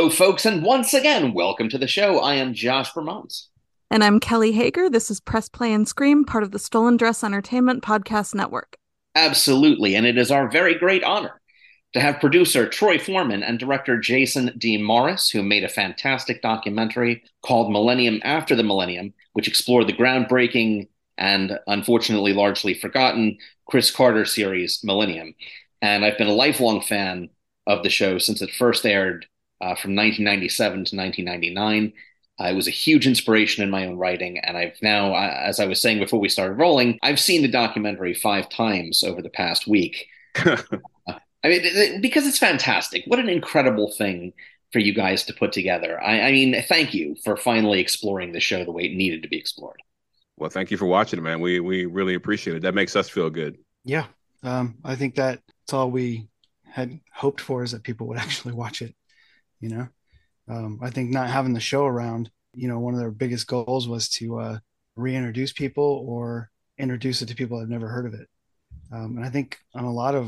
folks, and once again, welcome to the show. I am Josh Vermont. And I'm Kelly Hager. This is Press Play and Scream, part of the Stolen Dress Entertainment Podcast Network. Absolutely, and it is our very great honor to have producer Troy Foreman and director Jason D. Morris, who made a fantastic documentary called Millennium After the Millennium, which explored the groundbreaking and unfortunately largely forgotten Chris Carter series Millennium. And I've been a lifelong fan of the show since it first aired from 1997 to 1999. It was a huge inspiration in my own writing, and I've now, as I was saying before we started rolling, I've seen the documentary 5 times over the past week. I mean, because it's fantastic. What an incredible thing for you guys to put together. I mean, thank you for finally exploring the show the way it needed to be explored. Well, thank you for watching it, man. We really appreciate it. That makes us feel good. Yeah. I think that's all we had hoped for, is that people would actually watch it. I think not having the show around, one of their biggest goals was to reintroduce people or introduce it to people that have never heard of it. And I think on a lot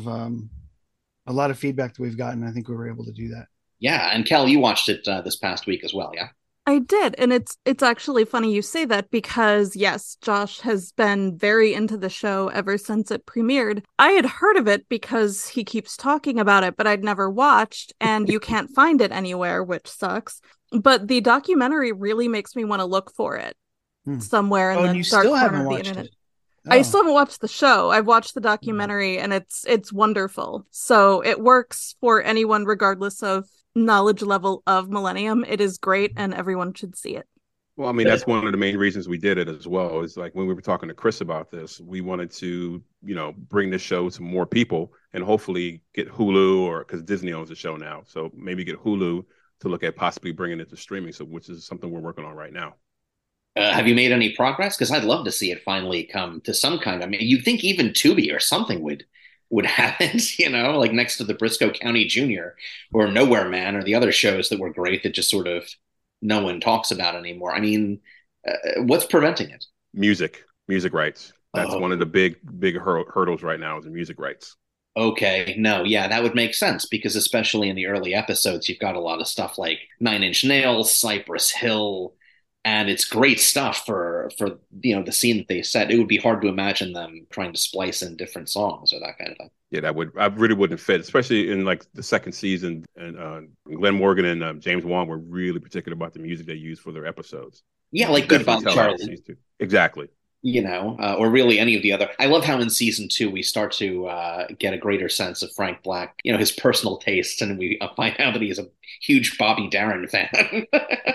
of feedback that we've gotten, I think we were able to do that. Yeah, and Kel, you watched it this past week as well, yeah? I did, and it's actually funny you say that because, yes, Josh has been very into the show ever since it premiered. I had heard of it because he keeps talking about it, but I'd never watched, and you can't find it anywhere, which sucks. But the documentary really makes me want to look for it somewhere in the dark corner of the internet. I still haven't watched the show. I've watched the documentary, and it's wonderful. So it works for anyone, regardless of knowledge level of Millennium. It is great, and everyone should see it. Well, I mean, that's one of the main reasons we did it as well. Is like when we were talking to Chris about this, we wanted to, bring this show to more people and hopefully get Hulu, or because Disney owns the show now, so maybe get Hulu to look at possibly bringing it to streaming. So, which is something we're working on right now. Have you made any progress? Because I'd love to see it finally come to some kind. I mean, you'd think even Tubi or something would have it, like next to the Briscoe County Junior or Nowhere Man or the other shows that were great that just sort of no one talks about anymore. I mean, what's preventing it? Music rights. That's one of the big hurdles right now, is the music rights. Okay, no, yeah, that would make sense because especially in the early episodes, you've got a lot of stuff like Nine Inch Nails, Cypress Hill, and it's great stuff for the scene that they set. It would be hard to imagine them trying to splice in different songs or that kind of thing. Yeah, I really wouldn't fit, especially in like the second season. And Glenn Morgan and James Wan were really particular about the music they used for their episodes. Yeah, like Goodbye Charlie. Exactly. Or really any of the other. I love how in season 2 we start to get a greater sense of Frank Black, his personal tastes, and we find out that he is a huge Bobby Darin fan.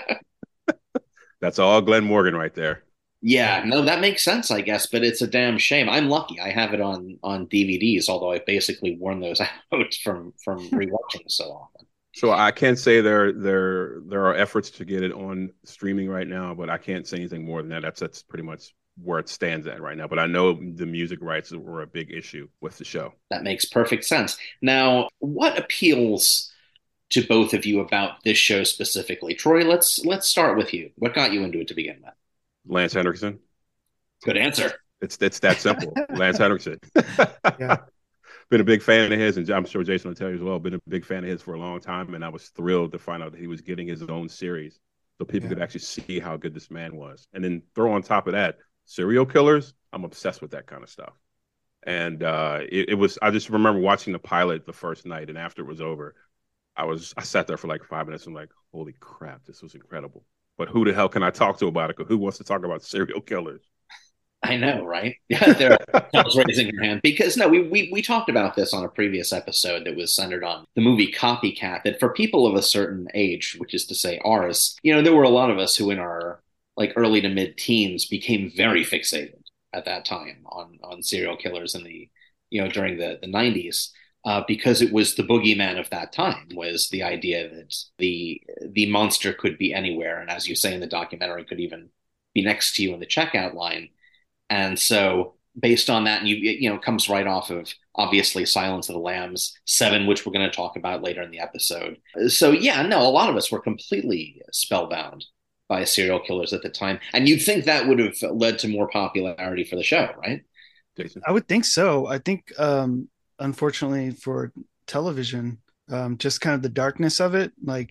That's all Glenn Morgan right there. Yeah, no, that makes sense, I guess, but it's a damn shame. I'm lucky. I have it on DVDs, although I basically worn those out from rewatching so often. So I can't say there are efforts to get it on streaming right now, but I can't say anything more than that. That's pretty much where it stands at right now. But I know the music rights were a big issue with the show. That makes perfect sense. Now, what appeals to both of you about this show specifically? Troy, let's start with you. What got you into it to begin with? Lance Henriksen. Good answer. It's that simple. Lance Henriksen. Yeah. Been a big fan of his, and I'm sure Jason will tell you as well. Been a big fan of his for a long time, and I was thrilled to find out that he was getting his own series, so people could actually see how good this man was. And then throw on top of that serial killers. I'm obsessed with that kind of stuff. And it was. I just remember watching the pilot the first night, and after it was over, I sat there for like 5 minutes and like, holy crap, this was incredible. But who the hell can I talk to about it? Who wants to talk about serial killers? I know, right? Yeah, there are raising your hand because no, we talked about this on a previous episode that was centered on the movie Copycat. That for people of a certain age, which is to say ours, there were a lot of us who in our like early to mid teens became very fixated at that time on serial killers in the during the 90s. Because it was the boogeyman of that time, was the idea that the monster could be anywhere, and as you say in the documentary, could even be next to you in the checkout line. And so, based on that, and it comes right off of obviously Silence of the Lambs, Seven, which we're going to talk about later in the episode. So yeah, no, a lot of us were completely spellbound by serial killers at the time, and you'd think that would have led to more popularity for the show, right? Jason? I would think so. I think. Unfortunately for television, just kind of the darkness of it, like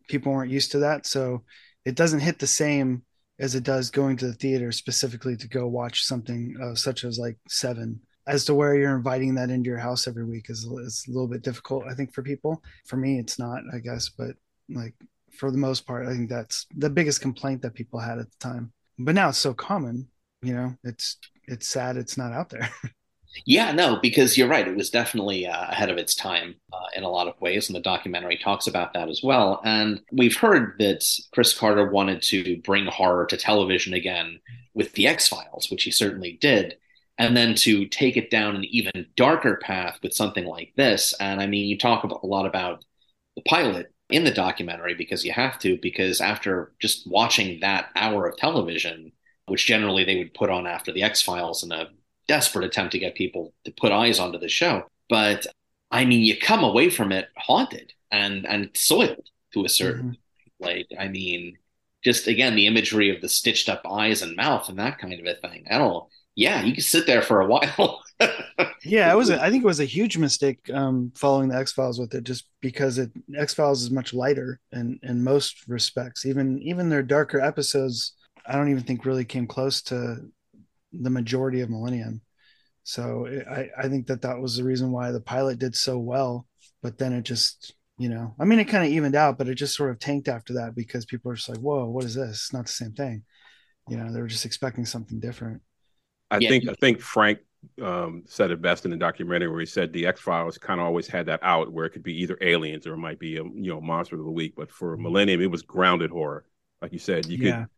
people weren't used to that. So it doesn't hit the same as it does going to the theater specifically to go watch something such as like Seven. As to where you're inviting that into your house every week is a little bit difficult, I think, for people. For me, it's not, I guess, but like for the most part, I think that's the biggest complaint that people had at the time. But now it's so common, it's sad it's not out there. Yeah, no, because you're right. It was definitely ahead of its time in a lot of ways, and the documentary talks about that as well. And we've heard that Chris Carter wanted to bring horror to television again with The X-Files, which he certainly did, and then to take it down an even darker path with something like this. And I mean, you talk a lot about the pilot in the documentary because you have to, because after just watching that hour of television, which generally they would put on after The X-Files in a desperate attempt to get people to put eyes onto the show. But I mean, you come away from it haunted and soiled to a certain like, I mean, just again, the imagery of the stitched up eyes and mouth and that kind of a thing. Yeah, you can sit there for a while. Yeah, I think it was a huge mistake following the X-Files with it, just because X-Files is much lighter in most respects. Even their darker episodes, I don't even think really came close to the majority of Millennium. So I think that was the reason why the pilot did so well, but then it just, I mean, it kind of evened out, but it just sort of tanked after that because people are just like, whoa, what is this? It's not the same thing. They were just expecting something different. I think Frank said it best in the documentary where he said the X-Files kind of always had that out where it could be either aliens or it might be a monster of the week. But for Millennium, it was grounded horror. Like you said,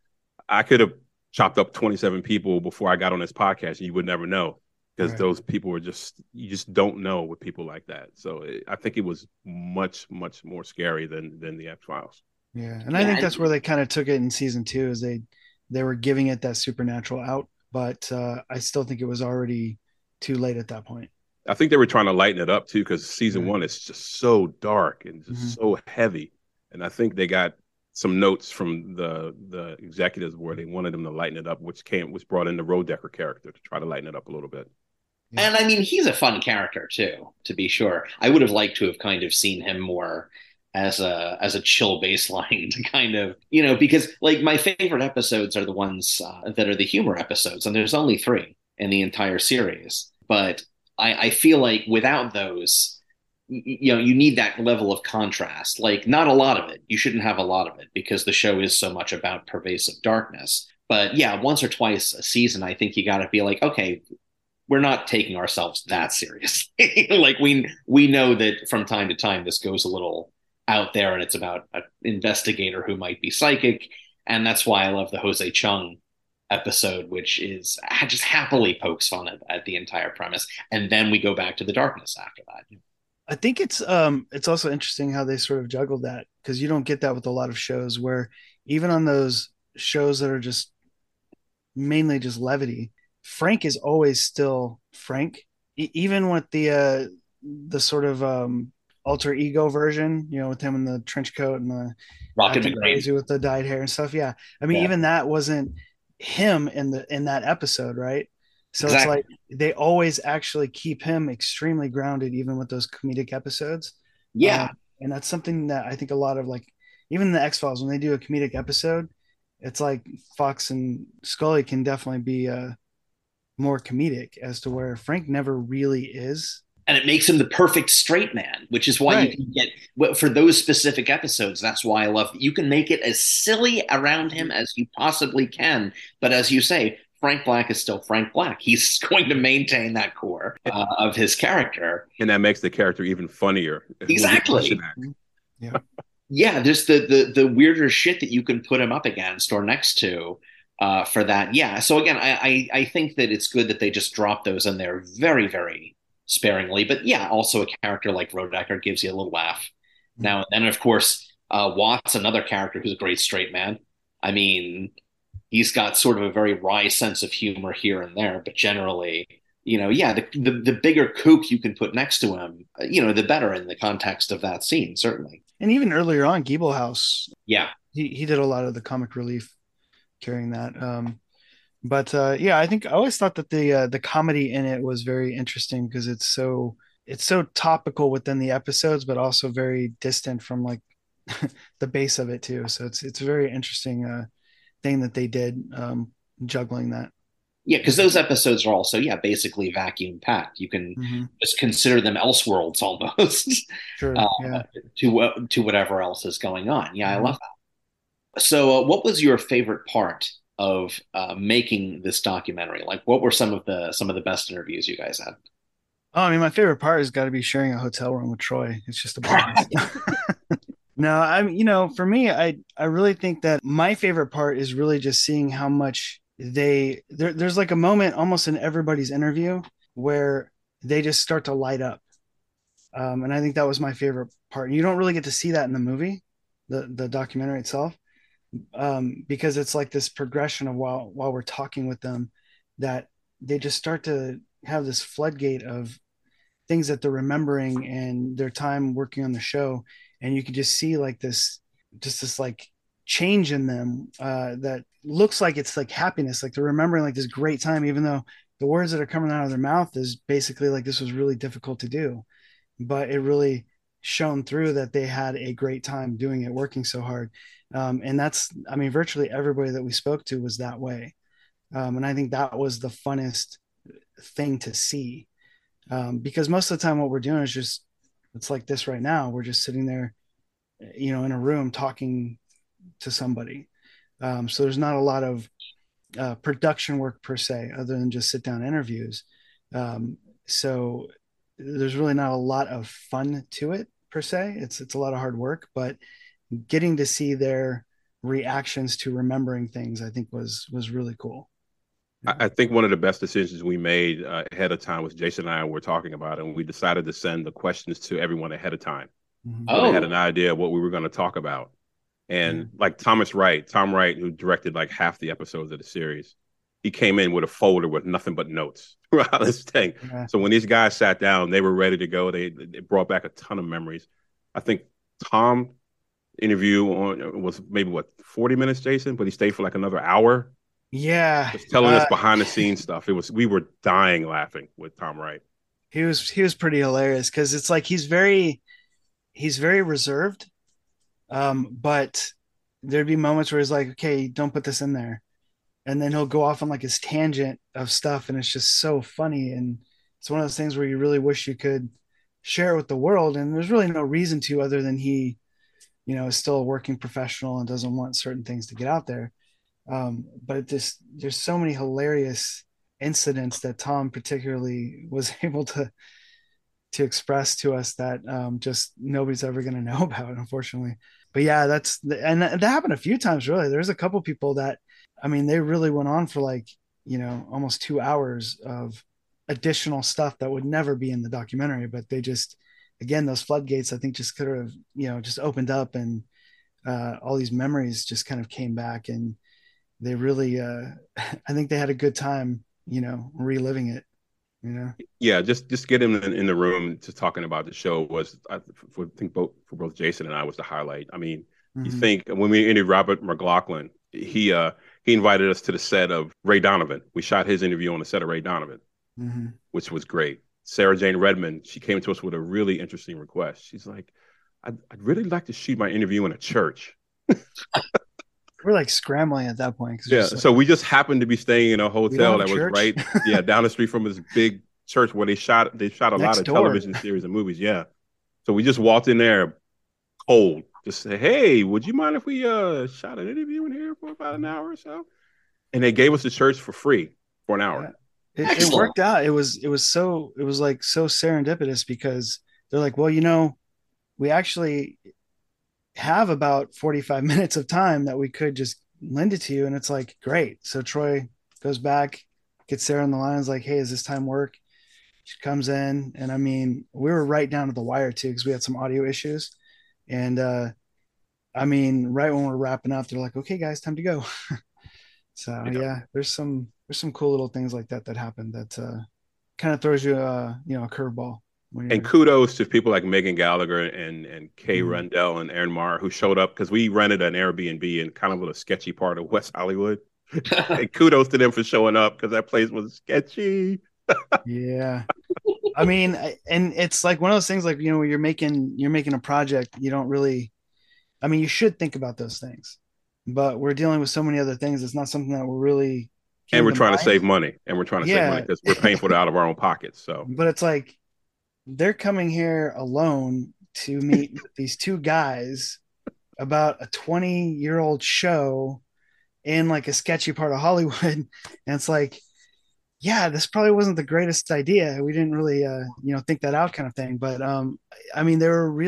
I could have chopped up 27 people before I got on this podcast and you would never know because those people were you just don't know with people like that. So I think it was much, much more scary than the X-Files. Yeah. And I think that's where they kind of took it in season 2 is they were giving it that supernatural out, but I still think it was already too late at that point. I think they were trying to lighten it up too because season 1 is just so dark and just so heavy. And I think they got some notes from the executives where they wanted them to lighten it up, which brought in the Rodecker character to try to lighten it up a little bit. Yeah. And I mean, he's a fun character too, to be sure. I would have liked to have kind of seen him more as a chill baseline to kind of, because like my favorite episodes are the ones that are the humor episodes, and there's only 3 in the entire series. But I feel like without those, you need that level of contrast. Like, not a lot of it. You shouldn't have a lot of it because the show is so much about pervasive darkness. But yeah, once or twice a season, I think you got to be like, okay, we're not taking ourselves that seriously. Like we know that from time to time this goes a little out there, and it's about an investigator who might be psychic, and that's why I love the Jose Chung episode, which is just happily pokes fun at the entire premise, and then we go back to the darkness after that. I think it's also interesting how they sort of juggled that because you don't get that with a lot of shows where even on those shows that are just mainly just levity, Frank is always still Frank, even with the sort of alter ego version, with him in the trench coat and the Rocket crazy with the dyed hair and stuff. Yeah, I mean, even that wasn't him in that episode, right? So It's like they always actually keep him extremely grounded, even with those comedic episodes. Yeah, and that's something that I think a lot of like even the X-Files when they do a comedic episode, it's like Fox and Scully can definitely be more comedic as to where Frank never really is. And it makes him the perfect straight man, which is why you can get for those specific episodes. That's why I love you can make it as silly around him as you possibly can. But as you say, Frank Black is still Frank Black. He's going to maintain that core of his character. And that makes the character even funnier. Exactly. Yeah. Yeah, there's the weirder shit that you can put him up against or next to for that. Yeah. So again, I think that it's good that they just drop those in there very, very sparingly. But yeah, also a character like Rodecker gives you a little laugh now and then. And of course, Watts, another character who's a great straight man. I mean, he's got sort of a very wry sense of humor here and there, but generally, the bigger kook you can put next to him, the better in the context of that scene, certainly. And even earlier on, Giebelhaus, yeah, he did a lot of the comic relief carrying that. But I think I always thought that the comedy in it was very interesting because it's so topical within the episodes, but also very distant from like the base of it too. So it's a very interesting thing that they did, juggling that. Yeah, because those episodes are also, yeah, basically vacuum packed. You can Mm-hmm. just consider them Elseworlds almost Sure. uh, Yeah. to whatever else is going on. Yeah, I Mm-hmm. love that. So, what was your favorite part of making this documentary? Like, what were some of the best interviews you guys had? Oh, I mean, my favorite part has got to be sharing a hotel room with Troy. It's just a blast. No, I'm, for me, I really think that my favorite part is really just seeing how much there's like a moment almost in everybody's interview where they just start to light up. And I think that was my favorite part. You don't really get to see that in the movie, the documentary itself, because it's like this progression of while we're talking with them, that they just start to have this floodgate of things that they're remembering and their time working on the show, and you can just see like this like change in them, that looks like it's like happiness, like they're remembering like this great time, even though the words that are coming out of their mouth is basically like this was really difficult to do, but it really shone through that they had a great time doing it, working so hard. And that's, I mean, virtually everybody that we spoke to was that way. And I think that was the funnest thing to see, because most of the time what we're doing is just, it's like this right now, we're just sitting there, in a room talking to somebody. So there's not a lot of production work per se, other than just sit down interviews. So there's really not a lot of fun to it per se. It's a lot of hard work, but getting to see their reactions to remembering things, I think was really cool. I think one of the best decisions we made ahead of time was Jason and I were talking about it, and we decided to send the questions to everyone ahead of time. Mm-hmm. So they had Oh, an idea of what we were going to talk about. And like Tom Wright, who directed like half the episodes of the series, he came in with a folder with nothing but notes throughout this thing. Yeah. So when these guys sat down, they were ready to go. They brought back a ton of memories. I think Tom interview was maybe 40 minutes, Jason, but he stayed for like another hour, Yeah. just telling us behind the scenes stuff. We were dying laughing with Tom Wright. He was pretty hilarious because it's like he's very reserved, but there'd be moments where he's like, okay, don't put this in there, and then he'll go off on like his tangent of stuff, and it's just so funny, and it's one of those things where you really wish you could share it with the world, and there's really no reason to, other than he, is still a working professional and doesn't want certain things to get out there. But there's so many hilarious incidents that Tom particularly was able to express to us that, just nobody's ever going to know about, unfortunately. But yeah, and that happened a few times. Really, there's a couple people that, I mean, they really went on for like, almost 2 hours of additional stuff that would never be in the documentary, but they just, again, those floodgates, I think, just could have, just opened up, and all these memories just kind of came back, and they really, I think they had a good time, reliving it. Yeah, just get him in the room to talking about the show was, I think, for both Jason and I, was the highlight. I mean, you Mm-hmm. think when we interviewed Robert McLaughlin, he invited us to the set of Ray Donovan. We shot his interview on the set of Ray Donovan, Mm-hmm. which was great. Sarah Jane Redmond, she came to us with a really interesting request. She's like, I'd really like to shoot my interview in a church. We're like scrambling at that point. Yeah, so we just happened to be staying in a we don't hotel have that was church. right, yeah, down the street from this big church where they shot a lot Next of door. television series and movies. Yeah, so we just walked in there cold, just say, "Hey, would you mind if we shot an interview in here for about an hour or so?" And they gave us the church for free for an hour. Yeah. It excellent. worked out. It was like so serendipitous, because they're like, well, we actually have about 45 minutes of time that we could just lend it to you. And it's like, great. So Troy goes back, gets Sarah on the line, is like, hey, is this time work? She comes in, and I mean, we were right down to the wire too, because we had some audio issues. And I mean, right when we're wrapping up, they're like, okay, guys, time to go. So yeah, there's some cool little things like that happen that kind of throws you a curveball. And kudos to people like Megan Gallagher and Kay Rendell and Aaron Marr, who showed up, because we rented an Airbnb in kind of a sketchy part of West Hollywood. And kudos to them for showing up, because that place was sketchy. Yeah. I mean, and it's like one of those things, like, when you're making a project, you don't really, I mean, you should think about those things, but we're dealing with so many other things. It's not something that we're really And keeping we're in trying to mind. save money. And we're trying to save money Yeah, because we're paying for it out of our own pockets. So but it's like they're coming here alone to meet with these two guys about a 20-year-old show in like a sketchy part of Hollywood. And it's like, yeah, this probably wasn't the greatest idea. We didn't really, think that out kind of thing. But I mean,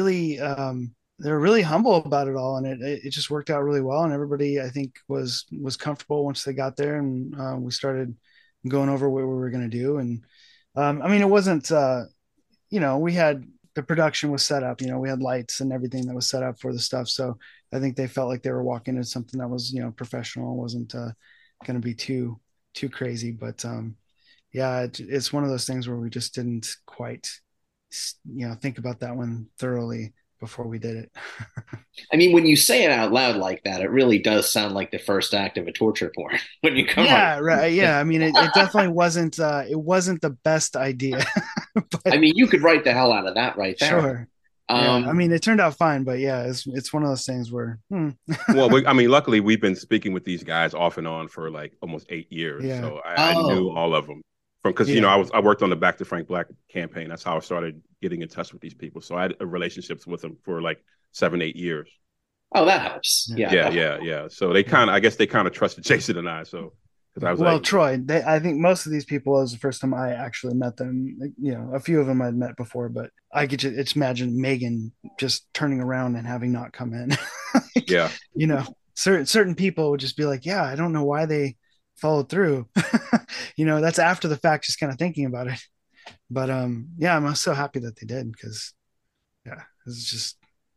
they were really humble about it all, and it just worked out really well. And everybody, I think, was comfortable once they got there, and we started going over what we were going to do. And I mean, it wasn't, we had the production was set up. We had lights and everything that was set up for the stuff. So I think they felt like they were walking into something that was, professional. It wasn't going to be too crazy. But yeah, it's one of those things where we just didn't quite, think about that one thoroughly before we did it. I mean, when you say it out loud like that, it really does sound like the first act of a torture porn when you come Yeah, on. right. Yeah, I mean, it definitely wasn't. It wasn't the best idea. I But mean, you could write the hell out of that right there. sure. Yeah, I Um, mean, it turned out fine, but yeah, it's one of those things where, well, I mean, luckily we've been speaking with these guys off and on for like almost 8 years. Yeah. So I knew oh, all of them from because Yeah. I worked on the Back to Frank Black campaign. That's how I started getting in touch with these people. So I had relationships with them for like 7, 8 years. oh, that helps. Yeah. Yeah, Yeah. So they kind of, I guess they kind of trusted Jason and I. So because I was Well, like, Troy, I think most of these people, it was the first time I actually met them. Like, a few of them I'd met before, but I could just imagine Megan just turning around and having not come in. Like, yeah, certain people would just be like, "Yeah, I don't know why they followed through." That's after the fact, just kind of thinking about it. But yeah, I'm so happy that they did because yeah, it was just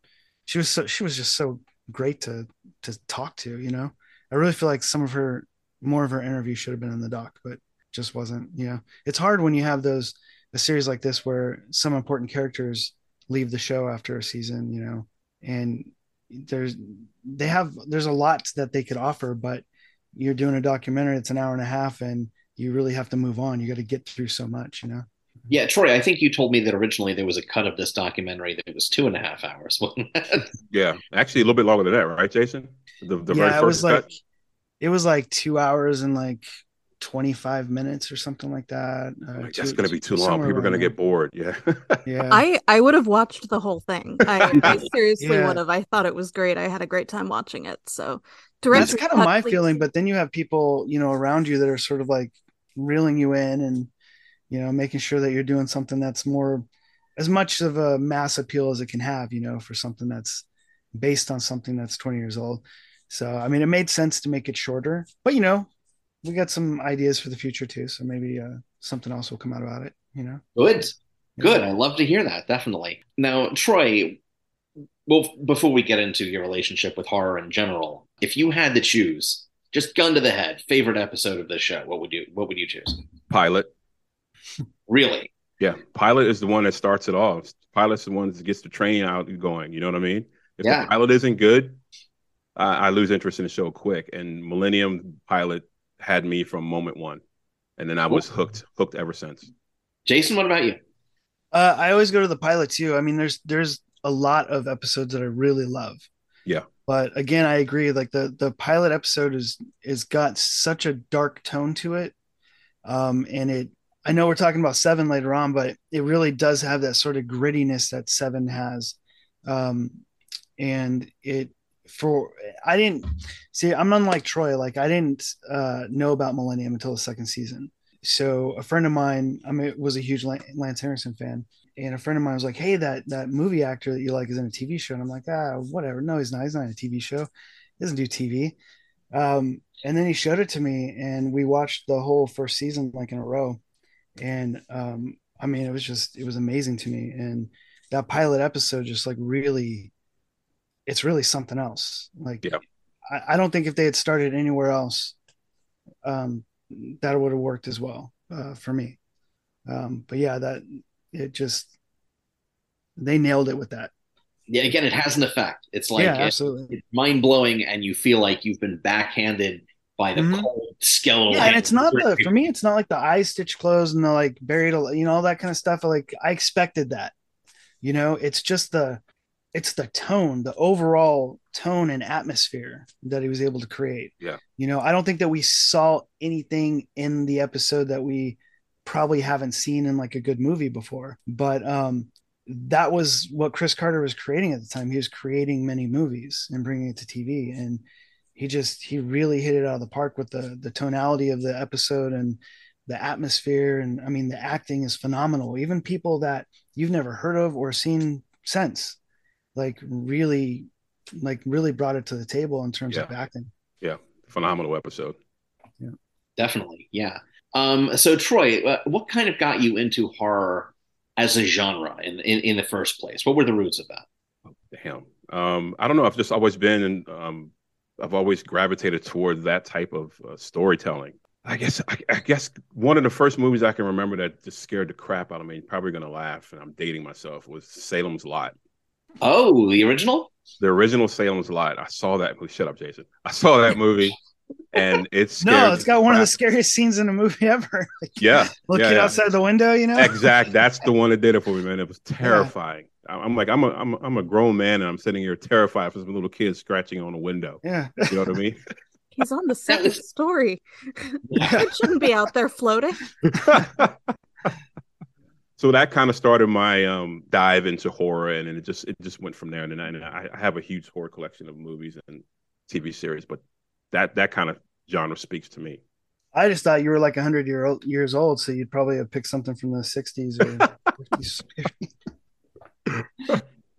she was just so great to talk to. I really feel like more of her interview should have been in the doc, but just wasn't. It's hard when you have a series like this where some important characters leave the show after a season, and there's there's a lot that they could offer, but you're doing a documentary, it's an hour and a half, and you really have to move on. You got to get through so much. yeah. Troy, I think you told me that originally there was a cut of this documentary that was 2.5 hours. Wasn't it? yeah. Actually, a little bit longer than that, right, Jason? The very Yeah, first cut. it was like 2 hours and like 25 minutes or something like that. Like, that's going to be too long. People are going to get bored. Yeah. Yeah. I would have watched the whole thing. I seriously Yeah. would have. I thought it was great. I had a great time watching it. So That's director's kind of cut, my please. feeling, but then you have people, around you that are sort of like reeling you in and, making sure that you're doing something that's more as much of a mass appeal as it can have, for something that's based on something that's 20 years old. So, I mean, it made sense to make it shorter, but we got some ideas for the future too. So maybe something else will come out about it. Good, Yeah. good. I love to hear that. Definitely. Now, Troy, well, before we get into your relationship with horror in general, if you had to choose, just gun to the head, favorite episode of this show, what would you choose? Pilot. Really? Yeah. Pilot is the one that starts it all. Pilot's the one that gets the train out and going. You know what I mean? If Yeah. the pilot isn't good, I lose interest in the show quick. And Millennium Pilot had me from moment one, and then I was hooked ever since. Jason, what about you? I always go to the pilot too. I mean, there's a lot of episodes that I really love. Yeah. But again, I agree. Like the pilot episode is got such a dark tone to it. And I know we're talking about Seven later on, but it really does have that sort of grittiness that Seven has. And I didn't see, I'm unlike Troy. Like I didn't know about Millennium until the second season. So a friend of mine, was a huge Lance Henriksen fan. And a friend of mine was like, "Hey, that movie actor that you like is in a TV show." And I'm like, whatever. No, he's not. He's not in a TV show. He doesn't do TV. And then he showed it to me, and we watched the whole first season like in a row. And I mean, it was amazing to me. And that pilot episode just like it's really something else. Like, Yeah. I don't think if they had started anywhere else, that would have worked as well for me. But yeah, they nailed it with that. Yeah, again, it has an effect. It's like Yeah, absolutely. it's mind blowing, and you feel like you've been backhanded by the Mhm. cold skeletal. Yeah, and it's not hand. for me, it's not like the eyes stitched closed and the like buried, all that kind of stuff. Like I expected that, it's just it's the tone, the overall tone and atmosphere that he was able to create. Yeah. You know, I don't think that we saw anything in the episode that we probably haven't seen in like a good movie before. But that was what Chris Carter was creating at the time. He was creating many movies and bringing it to TV, and he really hit it out of the park with the tonality of the episode and the atmosphere. And I mean, the acting is phenomenal. Even people that you've never heard of or seen since, like really brought it to the table in terms of acting. Yeah, phenomenal episode. Yeah, definitely. Yeah. So Troy, what kind of got you into horror as a genre in the first place? What were the roots of that? Damn. I don't know. I've just always been, I've always gravitated toward that type of storytelling. I guess one of the first movies I can remember that just scared the crap out of me, probably going to laugh, and I'm dating myself, was Salem's Lot. Oh, the original? The original Salem's Lot. I saw that movie. Shut up, Jason. I saw that movie, and it's got one of the scariest scenes in a movie ever. Like, yeah, looking outside the window, you know. Exact. That's the one that did it for me, man. It was terrifying. Yeah. I'm like, I'm a grown man, and I'm sitting here terrified for some little kid scratching on a window. Yeah, you know what I mean. He's on the second story. It shouldn't be out there floating. So that kind of started my dive into horror, and it just went from there. And then I have a huge horror collection of movies and TV series, but that kind of genre speaks to me. I just thought you were like 100 years old, so you'd probably have picked something from the 60s or 50s.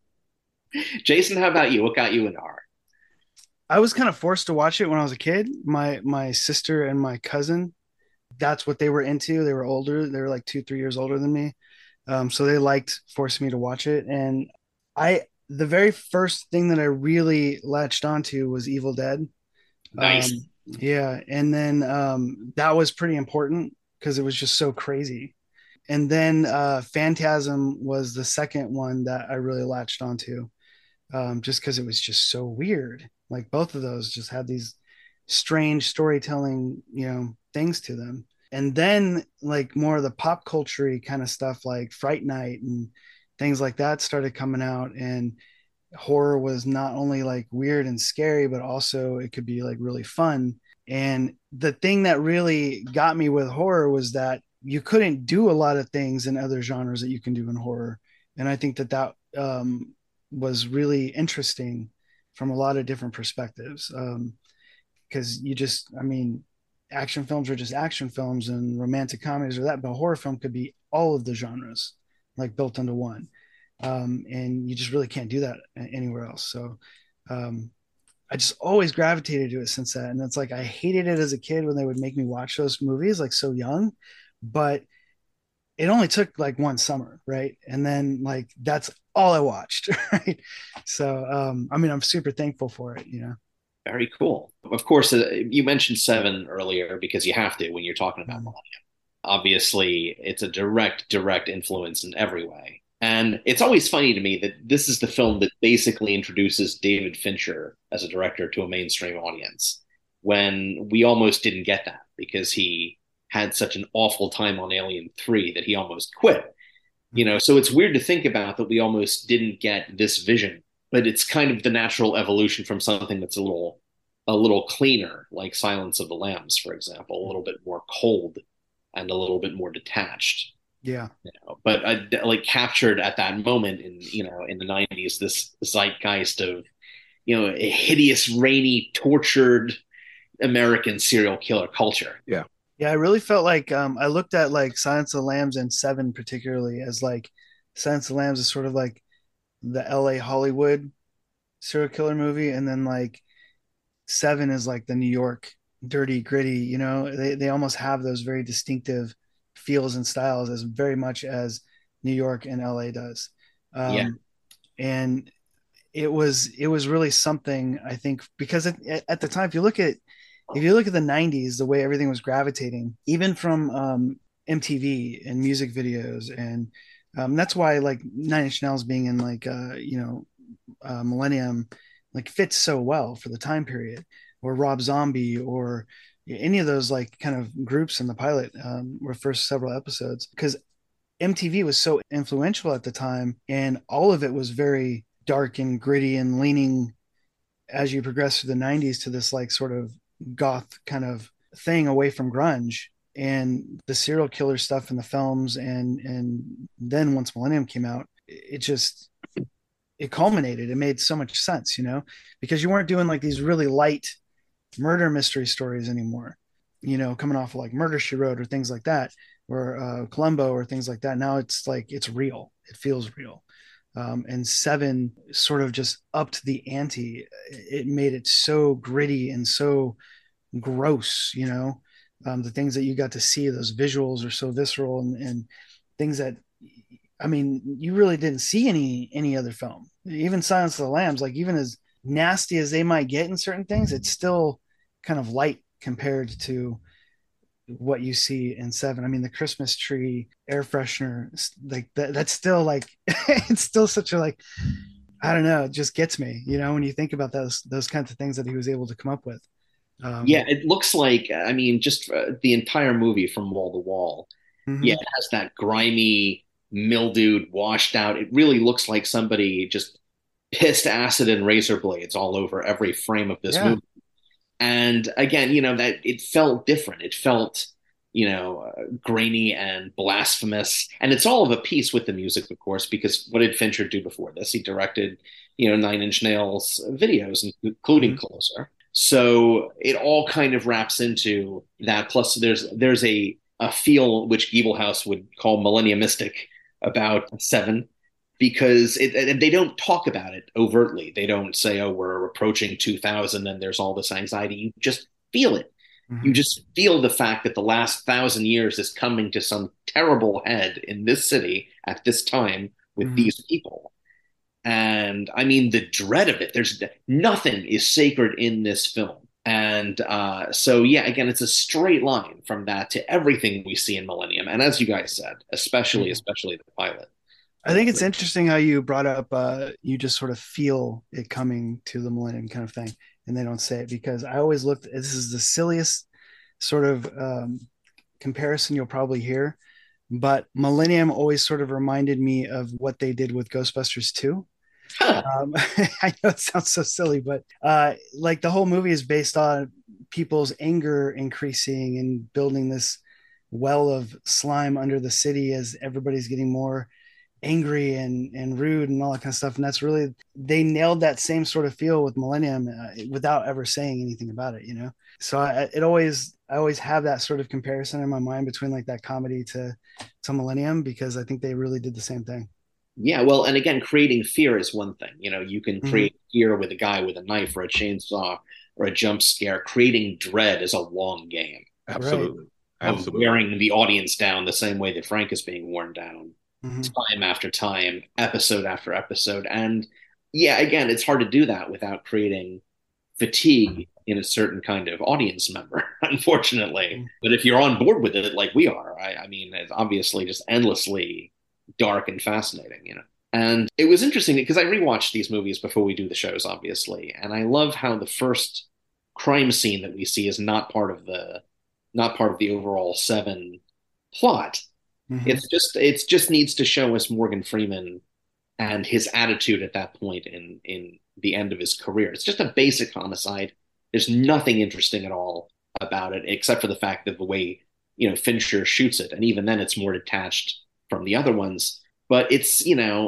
Jason, how about you? What got you into horror? I was kind of forced to watch it when I was a kid. My sister and my cousin, that's what they were into. They were older. They were like 2-3 years older than me. So they liked forcing me to watch it. And the very first thing that I really latched onto was Evil Dead. Nice. Yeah. And then that was pretty important because it was just so crazy. And then Phantasm was the second one that I really latched onto, just because it was just so weird. Like both of those just had these strange storytelling, things to them. And then like more of the pop culture kind of stuff like Fright Night and things like that started coming out, and horror was not only like weird and scary, but also it could be like really fun. And the thing that really got me with horror was that you couldn't do a lot of things in other genres that you can do in horror. And I think that was really interesting from a lot of different perspectives. Because action films are just action films, and romantic comedies are that, but a horror film could be all of the genres like built into one. And you just really can't do that anywhere else. So I just always gravitated to it since that. And it's like, I hated it as a kid when they would make me watch those movies like so young, but it only took like one summer. Right. And then like, that's all I watched. Right. So, I'm super thankful for it, Very cool. Of course, you mentioned Seven earlier because you have to when you're talking about Millennium. Obviously, it's a direct influence in every way. And it's always funny to me that this is the film that basically introduces David Fincher as a director to a mainstream audience, when we almost didn't get that because he had such an awful time on Alien 3 that he almost quit. So it's weird to think about that we almost didn't get this vision, but it's kind of the natural evolution from something that's a little cleaner, like Silence of the Lambs, for example, a little bit more cold and a little bit more detached. Yeah. But like captured at that moment in the 90s, this zeitgeist of, a hideous, rainy, tortured American serial killer culture. Yeah. Yeah. I really felt like I looked at like Silence of the Lambs and Seven particularly as like Silence of the Lambs is sort of like the LA Hollywood serial killer movie. And then like Seven is like the New York dirty, gritty, they almost have those very distinctive feels and styles as very much as New York and LA does. And it was really something, I think, because at the time, if you look at the 90s, the way everything was gravitating, even from MTV and music videos. And that's why like Nine Inch Nails being in like, Millennium, like fits so well for the time period, or Rob Zombie, or any of those like kind of groups in the pilot were first several episodes, because MTV was so influential at the time, and all of it was very dark and gritty and leaning as you progress through the 90s to this like sort of goth kind of thing away from grunge, and the serial killer stuff in the films, and then once Millennium came out, it just it culminated. It made so much sense, because you weren't doing like these really light murder mystery stories anymore, coming off of like Murder She Wrote or things like that, or Columbo or things like that. Now it's like it's real. It feels real. And Seven sort of just upped the ante. It made it so gritty and so gross, the things that you got to see, those visuals are so visceral, and things that, I mean, you really didn't see any other film. Even Silence of the Lambs, like even as nasty as they might get in certain things, it's still kind of light compared to what you see in Seven. I mean, the Christmas tree air freshener, like that's still like it's still such a like, I don't know, it just gets me, when you think about those kinds of things that he was able to come up with. Yeah, it looks like, I mean, just the entire movie from wall to wall. Mm-hmm. Yeah, it has that grimy, mildewed, washed out. It really looks like somebody just pissed acid and razor blades all over every frame of this movie. And again, that it felt different. It felt, grainy and blasphemous. And it's all of a piece with the music, of course, because what did Fincher do before this? He directed, Nine Inch Nails videos, including Closer. So it all kind of wraps into that. Plus, there's a feel which Giebelhaus would call millenniumistic about Seven, because they don't talk about it overtly. They don't say, "Oh, we're approaching 2000 and there's all this anxiety." You just feel it. Mm-hmm. You just feel the fact that the last 1,000 years is coming to some terrible head in this city at this time with these people. And I mean, the dread of it, there's nothing is sacred in this film. And so, yeah, again, it's a straight line from that to everything we see in Millennium. And as you guys said, especially the pilot. I think it's interesting how you brought up, you just sort of feel it coming to the Millennium kind of thing, and they don't say it, because I always looked, this is the silliest sort of comparison you'll probably hear, but Millennium always sort of reminded me of what they did with Ghostbusters 2. I know it sounds so silly, but like the whole movie is based on people's anger increasing and building this well of slime under the city as everybody's getting more angry and rude and all that kind of stuff. And that's really, they nailed that same sort of feel with Millennium without ever saying anything about it, So I always have that sort of comparison in my mind between like that comedy to Millennium, because I think they really did the same thing. Yeah, well, and again, creating fear is one thing. You can create fear with a guy with a knife or a chainsaw or a jump scare. Creating dread is a long game. Absolutely. Right. Absolutely. Wearing the audience down the same way that Frank is being worn down. Time after time, episode after episode. And yeah, again, it's hard to do that without creating fatigue in a certain kind of audience member, unfortunately. But if you're on board with it like we are, I mean, it's obviously just endlessly dark and fascinating, And it was interesting because I rewatched these movies before we do the shows, obviously. And I love how the first crime scene that we see is not part of the overall Seven plot. It just needs to show us Morgan Freeman and his attitude at that point in the end of his career. It's just a basic homicide. There's nothing interesting at all about it, except for the fact that the way, Fincher shoots it. And even then it's more detached from the other ones, but it's,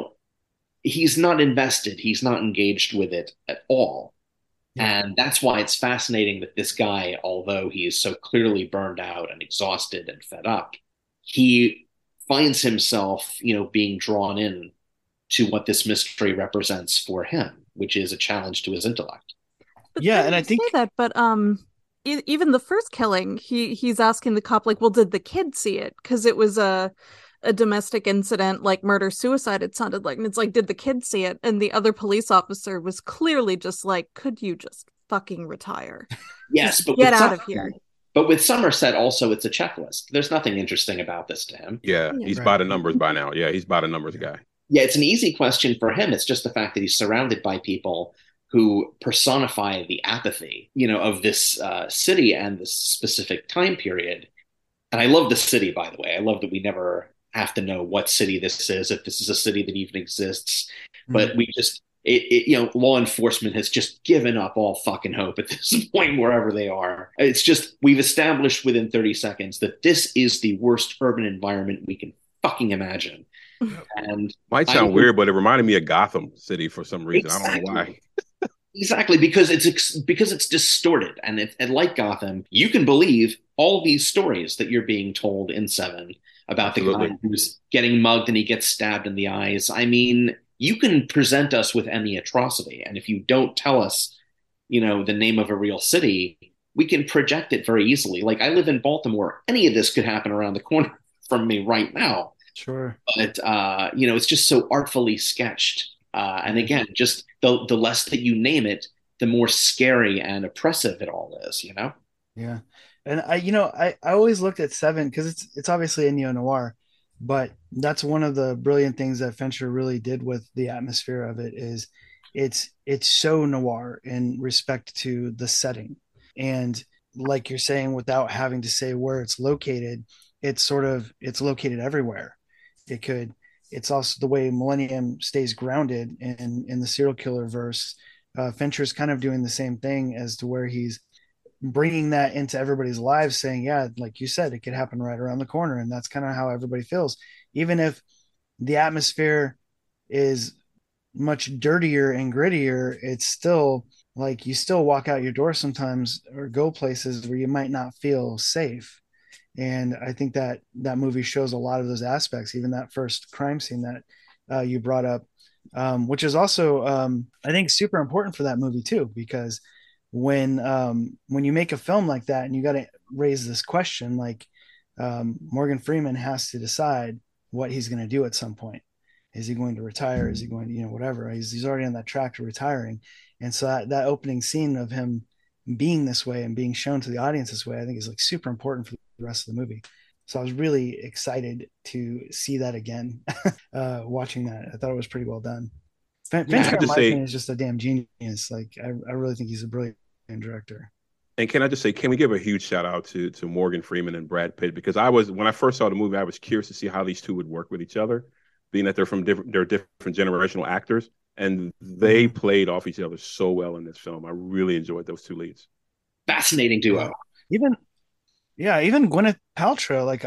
he's not invested. He's not engaged with it at all. Yeah. And that's why it's fascinating that this guy, although he is so clearly burned out and exhausted and fed up, he finds himself, being drawn in to what this mystery represents for him, which is a challenge to his intellect. But yeah, and I think that, but even the first killing, he's asking the cop, like, well, did the kid see it? Because it was a domestic incident, like murder suicide, it sounded like, and it's like, did the kid see it? And the other police officer was clearly just like, could you just fucking retire? Yes, but get out of here. But with Somerset, also, it's a checklist. There's nothing interesting about this to him. Yeah, he's by the numbers by now. Yeah, he's by the numbers guy. Yeah, it's an easy question for him. It's just the fact that he's surrounded by people who personify the apathy, of this city and this specific time period. And I love the city, by the way. I love that we never have to know what city this is, if this is a city that even exists. But we just law enforcement has just given up all fucking hope at this point, wherever they are. It's just, we've established within 30 seconds that this is the worst urban environment we can fucking imagine. And might sound weird, but it reminded me of Gotham City for some reason. Exactly. I don't know why. Exactly, because it's distorted, and like Gotham, you can believe all these stories that you're being told in Seven about Absolutely. The guy who's getting mugged and he gets stabbed in the eyes. I mean, you can present us with any atrocity, and if you don't tell us, the name of a real city, we can project it very easily. Like, I live in Baltimore; any of this could happen around the corner from me right now. Sure, but it's just so artfully sketched. And again, just the less that you name it, the more scary and oppressive it all is, Yeah. And I always looked at Seven because it's obviously a neo-noir, but that's one of the brilliant things that Fincher really did with the atmosphere of it is it's so noir in respect to the setting. And like you're saying, without having to say where it's located, it's located everywhere. It's also the way Millennium stays grounded in the serial killer verse. Fincher's kind of doing the same thing as to where he's bringing that into everybody's lives, saying, yeah, like you said, it could happen right around the corner. And that's kind of how everybody feels. Even if the atmosphere is much dirtier and grittier, it's still like you still walk out your door sometimes or go places where you might not feel safe. And I think that movie shows a lot of those aspects, even that first crime scene that you brought up, which is also, I think, super important for that movie too, because when you make a film like that and you got to raise this question, like Morgan Freeman has to decide what he's going to do at some point. Is he going to retire? Is he going to, whatever? He's already on that track to retiring. And so that opening scene of him being this way and being shown to the audience this way, I think is like super important for the rest of the movie. So I was really excited to see that again, watching that. I thought it was pretty well done. Fincher, in my opinion, is just a damn genius. Like, I really think he's a brilliant director. And can I just say, can we give a huge shout out to Morgan Freeman and Brad Pitt? Because when I first saw the movie, I was curious to see how these two would work with each other, being that they're different generational actors. And they played off each other so well in this film. I really enjoyed those two leads. Fascinating duo. Even Gwyneth Paltrow, like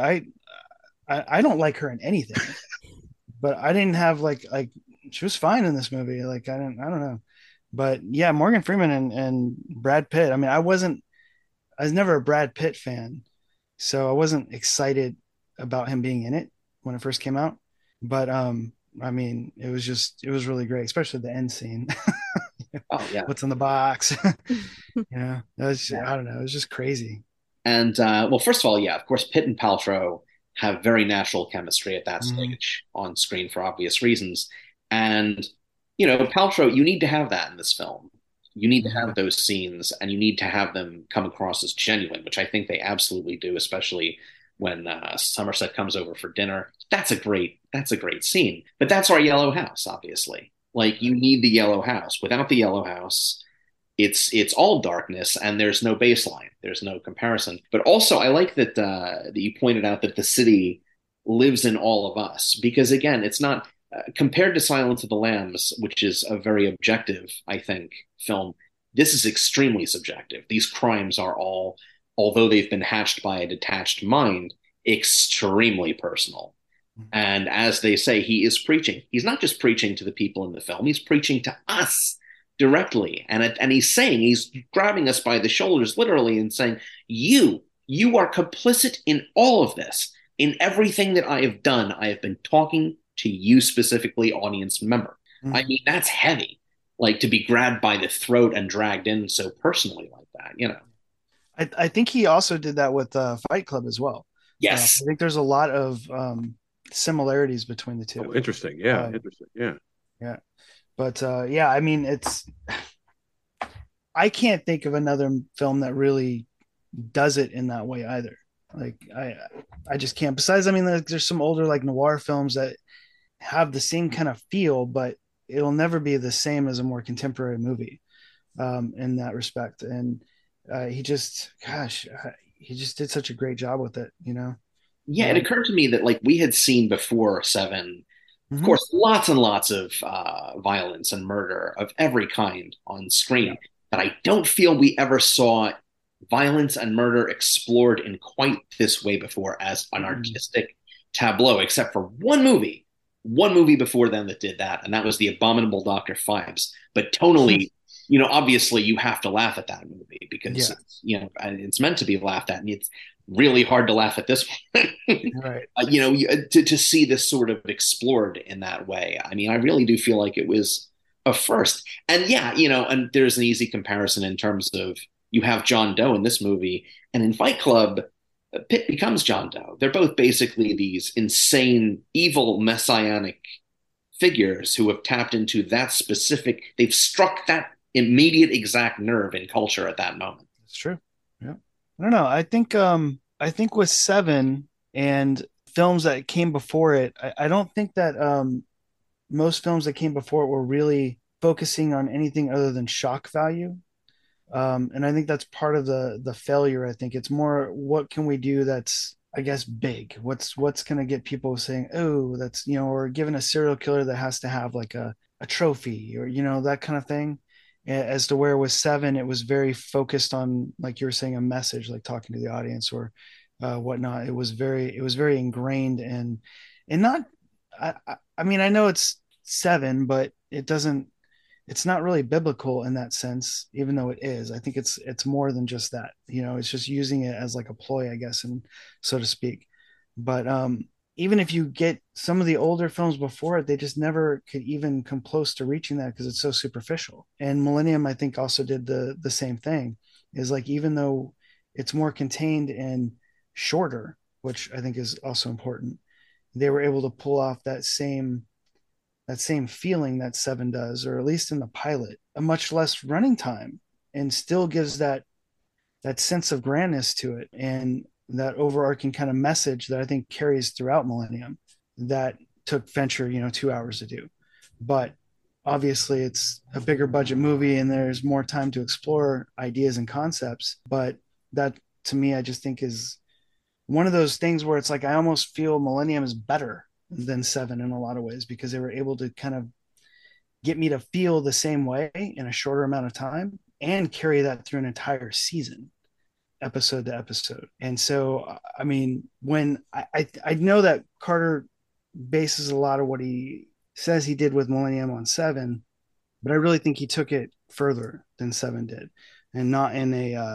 I don't like her in anything, but I didn't have like she was fine in this movie. Like I don't know, but yeah, Morgan Freeman and Brad Pitt. I mean, I was never a Brad Pitt fan, so I wasn't excited about him being in it when it first came out. But I mean, it was really great, especially the end scene. Oh yeah, what's in the box? I don't know, it was just crazy. And well, first of all, yeah, of course, Pitt and Paltrow have very natural chemistry at that stage on screen for obvious reasons. And Paltrow, you need to have that in this film. You need to have those scenes, and you need to have them come across as genuine, which I think they absolutely do, especially when Somerset comes over for dinner. That's a great scene. But that's our yellow house, obviously. Like, you need the yellow house. Without the yellow house, it's all darkness, and there's no baseline. There's no comparison. But also, I like that you pointed out that the city lives in all of us, because again, it's not compared to Silence of the Lambs, which is a very objective, I think, film. This is extremely subjective. These crimes are all, although they've been hatched by a detached mind, extremely personal. And as they say, he is preaching. He's not just preaching to the people in the film, he's preaching to us directly. And he's grabbing us by the shoulders, literally, and saying, you are complicit in all of this. In everything that I have done, I have been talking to you specifically, audience member. I mean, that's heavy. Like, to be grabbed by the throat and dragged in so personally like that, I think he also did that with Fight Club as well. Yes. I think there's a lot of similarities between the two. Oh, interesting. Yeah. Interesting. Yeah. Yeah. But I mean, I can't think of another film that really does it in that way either. Like, I just can't. Besides, I mean, there's some older like noir films that have the same kind of feel, but it'll never be the same as a more contemporary movie in that respect. And he just did such a great job with it, Yeah, it occurred to me that, like, we had seen before Seven Of course, lots and lots of violence and murder of every kind on screen. But I don't feel we ever saw violence and murder explored in quite this way before as an artistic tableau, except for one movie before then that did that, and that was The Abominable Dr. Phibes. But tonally, obviously you have to laugh at that movie because it's meant to be laughed at, and it's really hard to laugh at this one. Right. To see this sort of explored in that way. I mean, I really do feel like it was a first. And and there's an easy comparison in terms of you have John Doe in this movie, and in Fight Club, Pitt becomes John Doe. They're both basically these insane, evil, messianic figures who have tapped into that specific, they've struck that immediate exact nerve in culture at that moment. It's true. Yeah. I don't know. I think with Seven and films that came before it, I don't think that most films that came before it were really focusing on anything other than shock value. And I think that's part of the failure. I think it's more, what can we do that's, I guess, big? What's going to get people saying, oh, that's, or given a serial killer that has to have like a trophy or, that kind of thing. As to where with Seven, it was very focused on, like you were saying, a message, like talking to the audience or whatnot. It was very ingrained and not, I mean, I know it's Seven, but it's not really biblical in that sense, even though it is. I think it's more than just that. It's just using it as like a ploy, I guess, and so to speak. But even if you get some of the older films before it, they just never could even come close to reaching that because it's so superficial. And Millennium, I think, also did the same thing. Is like, even though it's more contained and shorter, which I think is also important, they were able to pull off that same feeling that Seven does, or at least in the pilot, a much less running time, and still gives that sense of grandness to it and that overarching kind of message that I think carries throughout Millennium that took Fincher, 2 hours to do. But obviously it's a bigger budget movie and there's more time to explore ideas and concepts. But that, to me, I just think is one of those things where it's like, I almost feel Millennium is better than Seven in a lot of ways, because they were able to kind of get me to feel the same way in a shorter amount of time and carry that through an entire season, episode to episode. And so, I mean, when I know that Carter bases a lot of what he says he did with Millennium on Seven, but I really think he took it further than Seven did, and not in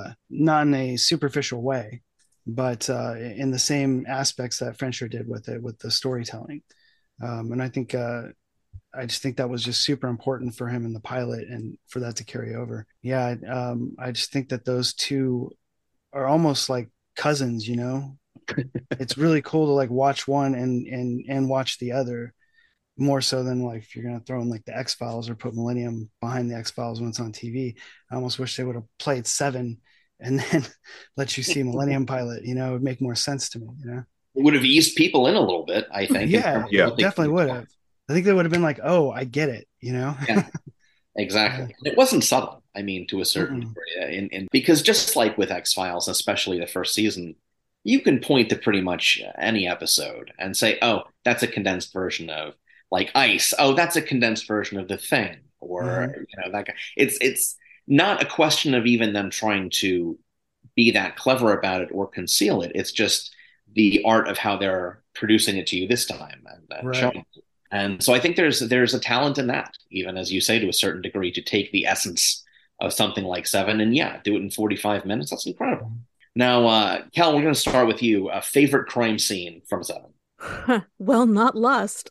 a superficial way, but in the same aspects that Fincher did with it, with the storytelling. And I think I just think that was just super important for him in the pilot and for that to carry over. Yeah, I just think that those two are almost like cousins, It's really cool to like watch one and watch the other, more so than like if you're going to throw in like the X-Files or put Millennium behind the X-Files when it's on TV. I almost wish they would have played Seven and then let you see Millennium pilot. It would make more sense to me. It would have eased people in a little bit, I think. Yeah, definitely would have. I think they would have been like, oh, I get it. Yeah, exactly. Yeah. It wasn't subtle. I mean, to a certain degree, and because just like with X-Files, especially the first season, you can point to pretty much any episode and say, oh, that's a condensed version of like Ice. Oh, that's a condensed version of The Thing, or that guy. It's not a question of even them trying to be that clever about it or conceal it. It's just the art of how they're producing it to you this time and showing it. And so I think there's a talent in that, even as you say, to a certain degree, to take the essence of something like Seven and do it in 45 minutes. That's incredible. Now, Kel, we're going to start with you. A favorite crime scene from Seven? Well, not Lust.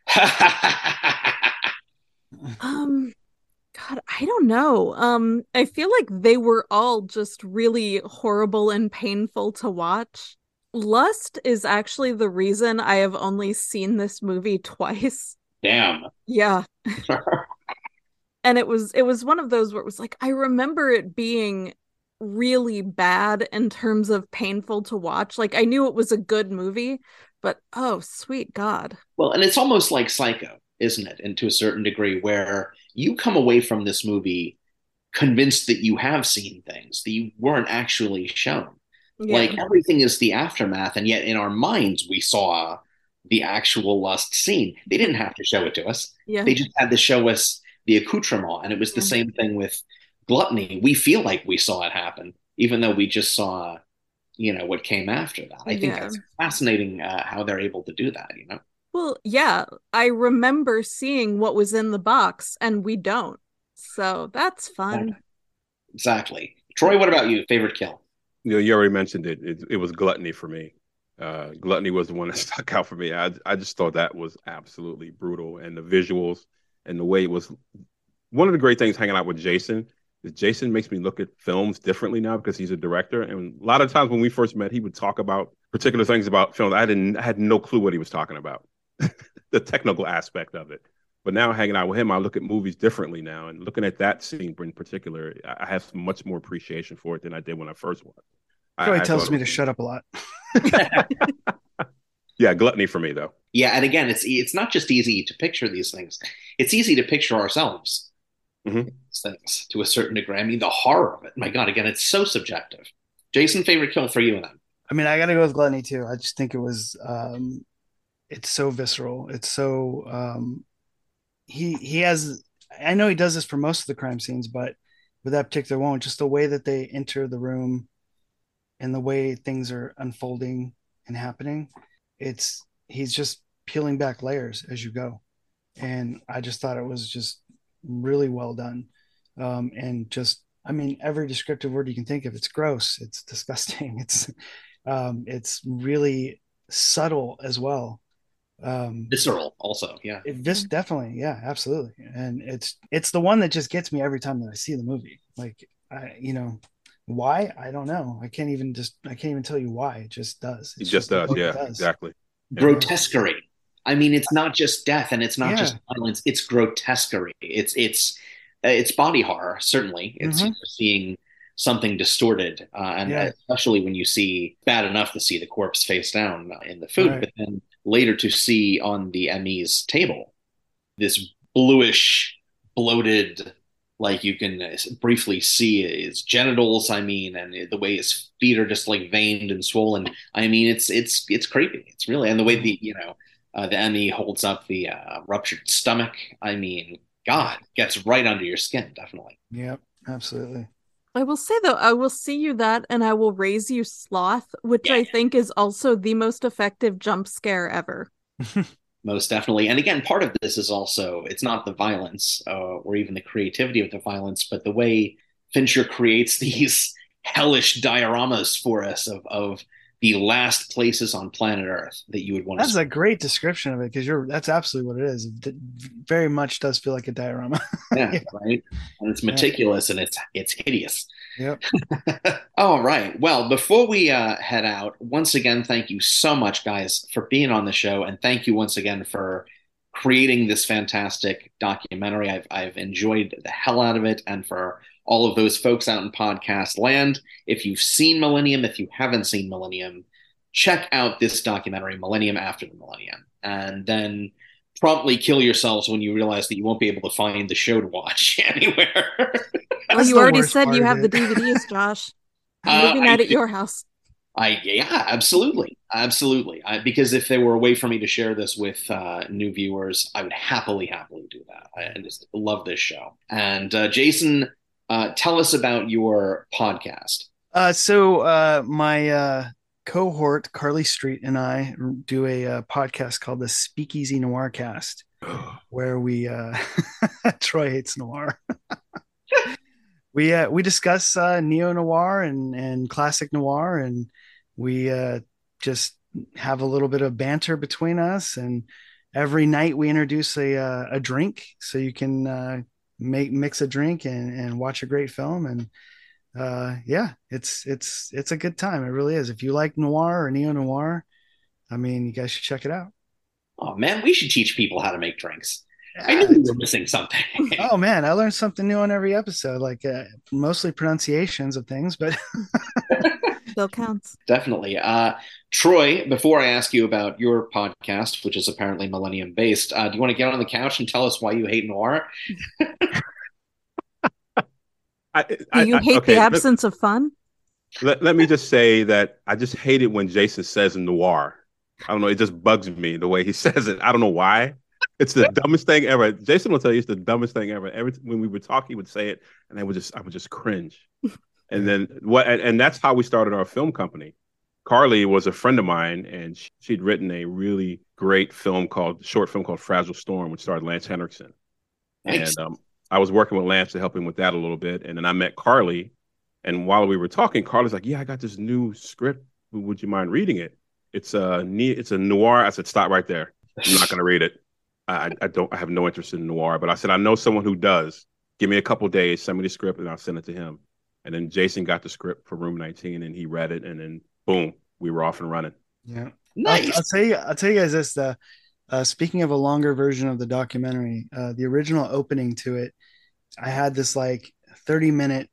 God, I don't know. I feel like they were all just really horrible and painful to watch. Lust is actually the reason I have only seen this movie twice. Damn. Yeah. And it was one of those where it was like, I remember it being really bad in terms of painful to watch. Like, I knew it was a good movie, but oh, sweet God. Well, and it's almost like Psycho, isn't it? And to a certain degree, where you come away from this movie convinced that you have seen things that you weren't actually shown. Yeah. Like everything is the aftermath, and yet in our minds we saw the actual lust scene. They didn't have to show it to us. Yeah. They just had to show us the accoutrement. And it was the same thing with gluttony. We feel like we saw it happen, even though we just saw, what came after that. I think that's fascinating how they're able to do that. Well, yeah, I remember seeing what was in the box and we don't. So that's fun. Exactly. Troy, what about you? Favorite kill? You already mentioned it. It was gluttony for me. Gluttony was the one that stuck out for me. I just thought that was absolutely brutal. And the visuals and the way it was. One of the great things hanging out with Jason is Jason makes me look at films differently now because he's a director. And a lot of times when we first met, he would talk about particular things about film. I had no clue what he was talking about, the technical aspect of it. But now hanging out with him, I look at movies differently now. And looking at that scene in particular, I have much more appreciation for it than I did when I first watched it. Troy tells me to shut up a lot. Yeah, gluttony for me, though. Yeah, and again, it's not just easy to picture these things. It's easy to picture ourselves things to a certain degree. I mean, the horror of it. My God, again, it's so subjective. Jason, favorite kill for you and them? I mean, I got to go with gluttony too. I just think it was, it's so visceral. It's so, he has, I know he does this for most of the crime scenes, but with that particular one, just the way that they enter the room and the way things are unfolding and happening, he's just peeling back layers as you go. And I just thought it was just really well done. And just, I mean, every descriptive word you can think of, it's gross, it's disgusting. It's really subtle as well. Visceral also. Yeah. Definitely. Yeah, absolutely. And it's the one that just gets me every time that I see the movie. Like, why? I don't know. I can't even tell you why. It just does. It just does. Yeah, exactly. Grotesquerie. I mean, it's not just death and it's not just violence. It's grotesquerie. It's body horror. Certainly, it's seeing something distorted, and especially when you see bad enough to see the corpse face down in the food, but then later to see on the ME's table this bluish, bloated. Like you can briefly see his genitals. I mean, and the way his feet are just like veined and swollen. I mean, it's creepy. It's really, and the way the ME holds up the ruptured stomach. I mean, God, gets right under your skin. Definitely. Yep, absolutely. I will say though, I will see you that, and I will raise you sloth, which I think is also the most effective jump scare ever. Most definitely. And again, part of this is also, it's not the violence or even the creativity of the violence, but the way Fincher creates these hellish dioramas for us of the last places on planet Earth that you would want to see. That's a great description of it, because that's absolutely what it is. It very much does feel like a diorama. Yeah, right. And it's meticulous and it's hideous. Yep. All right. Well, before we head out, once again, thank you so much, guys, for being on the show. And thank you once again for creating this fantastic documentary. I've enjoyed the hell out of it. And for all of those folks out in podcast land, if you've seen Millennium, if you haven't seen Millennium, check out this documentary, Millennium After the Millennium. And then promptly kill yourselves when you realize that you won't be able to find the show to watch anywhere. Well, you already said you have the DVDs, Josh. I'm looking at your house. Yeah, absolutely. Because if there were a way for me to share this with new viewers, I would happily do that. I just love this show. And Jason, tell us about your podcast. So my cohort, Carly Street, and I do a podcast called the Speakeasy Noir Cast, where we Troy hates noir. We discuss neo noir and classic noir, and we just have a little bit of banter between us. And every night we introduce a drink, so you can mix a drink and watch a great film. And it's a good time. It really is. If you like noir or neo noir, I mean, you guys should check it out. Oh man, we should teach people how to make drinks. I knew we were missing something. Oh man, I learned something new on every episode, like mostly pronunciations of things, but still counts. Definitely. Troy, before I ask you about your podcast, which is apparently Millennium based, do you want to get on the couch and tell us why you hate noir? Do you hate the absence of fun? Let me just say that I just hate it when Jason says noir. I don't know. It just bugs me the way he says it. I don't know why. It's the dumbest thing ever. Jason will tell you it's the dumbest thing ever. When we would talk, he would say it, and I would just cringe. And then and that's how we started our film company. Carly was a friend of mine, and she'd written a really great short film called Fragile Storm, which starred Lance Henriksen. Nice. And I was working with Lance to help him with that a little bit. And then I met Carly. And while we were talking, Carly's like, yeah, I got this new script. Would you mind reading it? It's a noir. I said, stop right there. I'm not going to read it. I have no interest in noir. But I said, I know someone who does. Give me a couple days, send me the script, and I'll send it to him. And then Jason got the script for Room 19, and he read it. And then, boom, we were off and running. Yeah. Nice. I'll tell you guys this. Speaking of a longer version of the documentary, the original opening to it, I had this like 30-minute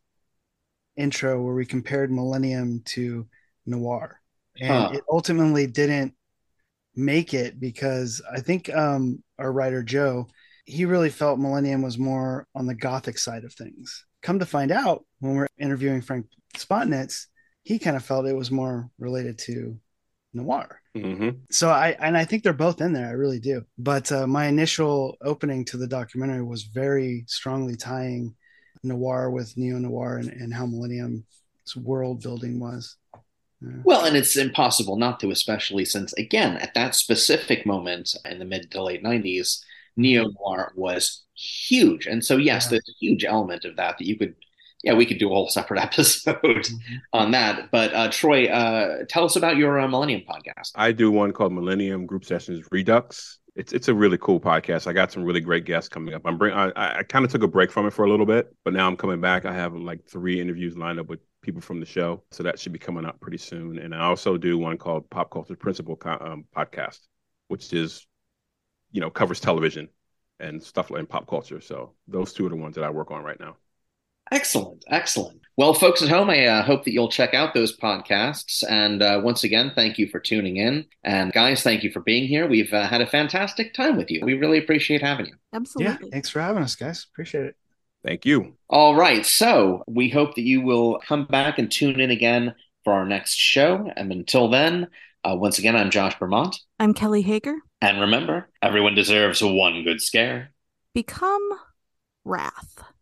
intro where we compared Millennium to Noir, and it ultimately didn't make it because I think our writer Joe, he really felt Millennium was more on the gothic side of things. Come to find out, when we're interviewing Frank Spotnitz, he kind of felt it was more related to noir. Mm-hmm. So I think they're both in there. I really do. But my initial opening to the documentary was very strongly tying noir with neo-noir and how Millennium's world building was. Well, and it's impossible not to, especially since, again, at that specific moment in the mid to late 90s, neo-noir was huge. And so, yes, there's a huge element of that we could do a whole separate episode on that. But Troy, tell us about your Millennium podcast. I do one called Millennium Group Sessions Redux. It's a really cool podcast. I got some really great guests coming up. I kind of took a break from it for a little bit, but now I'm coming back. I have like 3 interviews lined up with people from the show, so that should be coming out pretty soon. And I also do one called Pop Culture Principle podcast, which is, covers television and stuff like pop culture. So those 2 are the ones that I work on right now. Excellent. Well, folks at home, I hope that you'll check out those podcasts. And once again, thank you for tuning in. And guys, thank you for being here. We've had a fantastic time with you. We really appreciate having you. Absolutely. Yeah, thanks for having us, guys. Appreciate it. Thank you. All right. So we hope that you will come back and tune in again for our next show. And until then, once again, I'm Josh Vermont. I'm Kelly Hager. And remember, everyone deserves one good scare. Become Wrath.